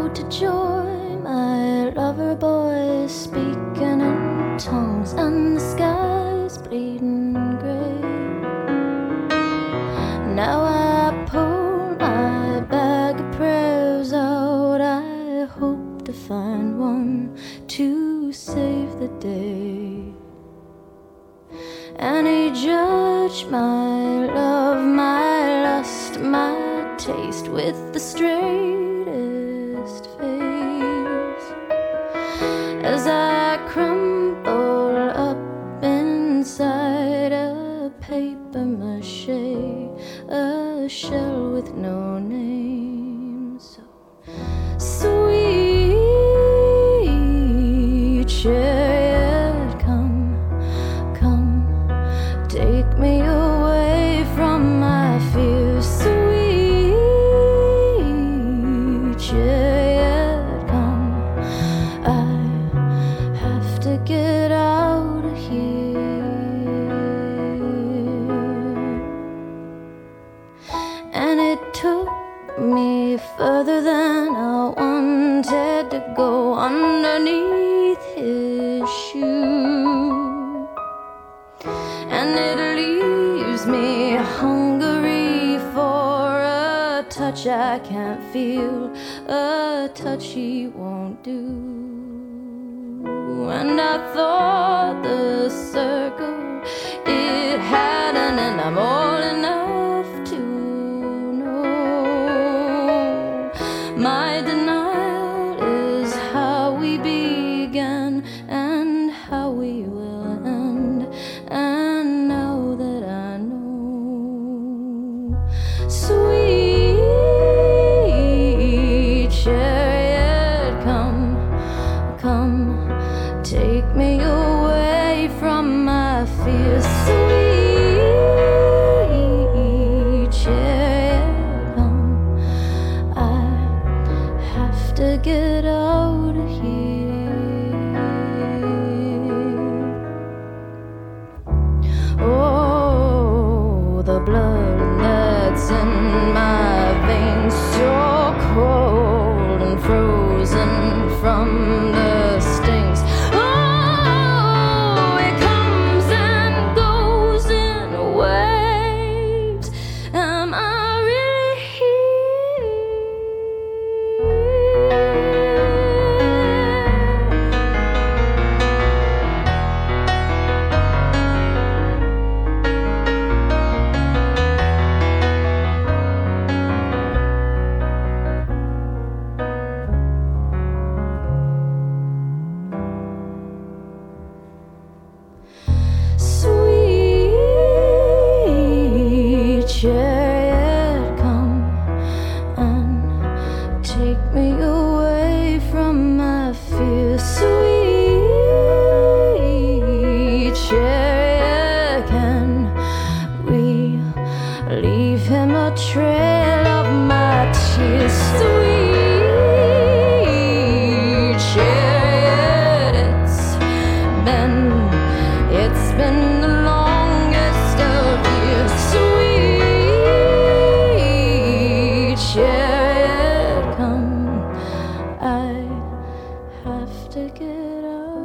road to joy, my lover boy is speaking in tongues, and the sky's bleeding grey. Now I pull my bag of prayers out, I hope to find one to save the day. And he judged my love, my lust, my taste with the straightest face. As I crumble up inside a paper mache, a shell with no name. So sweet chariot, come, come, take me away from my fears. Sweet chariot, come, I have to get out of here. And it took me further than I wanted to go, underneath his shoe. And it leaves me hungry for a touch I can't feel, a touch he won't do. And I thought the circle, it had an end. I'm old enough to know my denial is how we began and how we will end. And now that I know, sweet chariot, come, come, take me away from my fears. Sweet chariot, come, I have to get out of here. Oh, the blood that's in my veins, so cold and frozen from the stings. Oh, it comes and goes in waves. Am I really here? Sweet chariot, come and take me away from my fears. Sweet chariot, can we leave him a trail of my tears? Sweet chariot, it's been the longest of years. Sweet chariot, come, I have to get out.